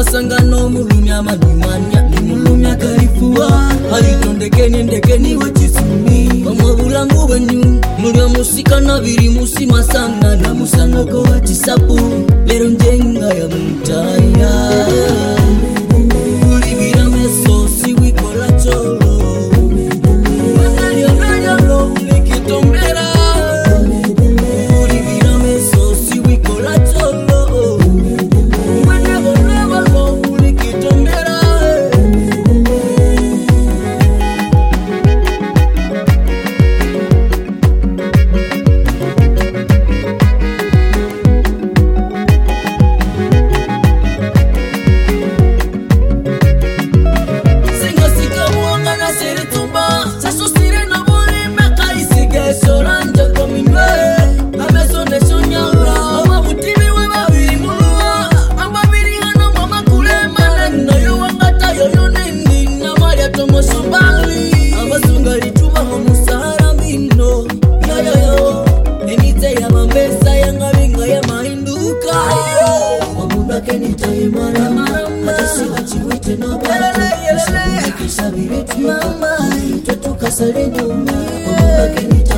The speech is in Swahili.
masangano mulumya madimanya mulumya kaifua ndekeni wachisumi Wamubulangu wenyu Mulya musika na biri musima sana na musanoko wachisapu Lero njenga ya mutaya Ulibira meso siwikola cholo Wanalio nganyalo ulikitombera Ulibira meso siwikola cholo Wanalio ulikitombera Mama, tutukasale nyuma,